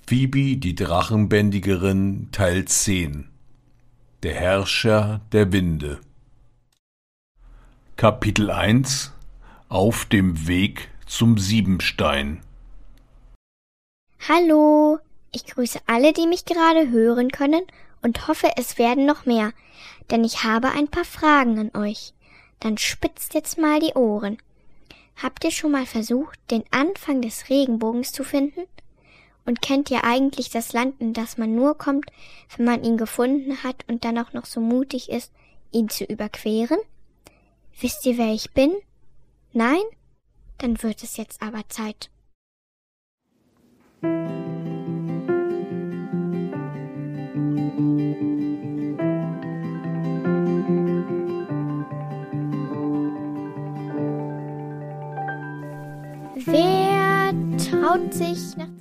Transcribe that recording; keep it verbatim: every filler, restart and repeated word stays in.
Phoebe, die Drachenbändigerin, Teil zehn. Der Herrscher der Winde. Kapitel eins. Auf dem Weg zum Siebenstein. Hallo, ich grüße alle, die mich gerade hören können und hoffe, es werden noch mehr, denn ich habe ein paar Fragen an euch. Dann spitzt jetzt mal die Ohren. Habt ihr schon mal versucht, den Anfang des Regenbogens zu finden? Und kennt ihr eigentlich das Land, in das man nur kommt, wenn man ihn gefunden hat und dann auch noch so mutig ist, ihn zu überqueren? Wisst ihr, wer ich bin? Nein? Dann wird es jetzt aber Zeit. Wer traut sich nach